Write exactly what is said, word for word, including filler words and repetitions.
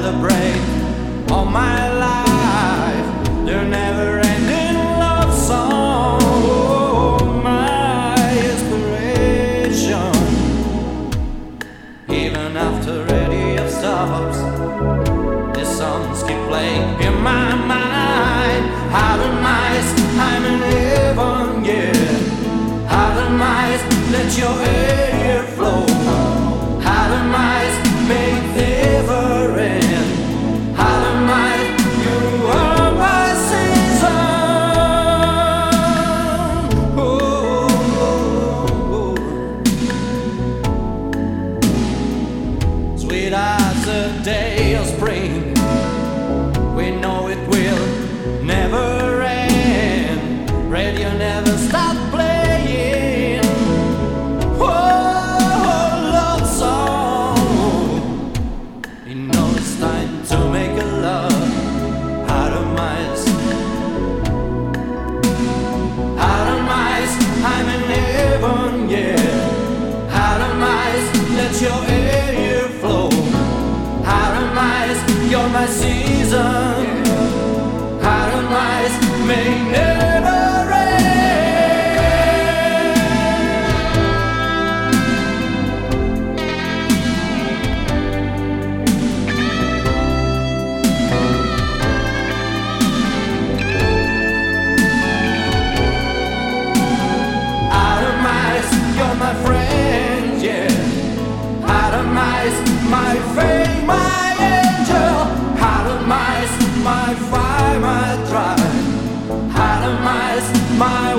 the break of my life, the never-ending love song, oh, my inspiration. Even after radio stops, the songs keep playing in my mind. Out of mice, I'm in heaven, yeah. Out of mice, let your air flow. Out of mice, make never end. Out of mice, you are my season. Oh, oh, oh. Sweet as a day of spring, we know it will never end. Radio never stop playing. Oh, love song. You know it's time to make a love out of mice. Out of mice, I'm in heaven, yeah. Out of mice, let your air flow. Out of mice, you're my season. Out of mice, may never end. Out of mice, you're my friend, yeah. Out of mice, my fame, my angel. Out of mice, my fire, my drive. Out of mice, my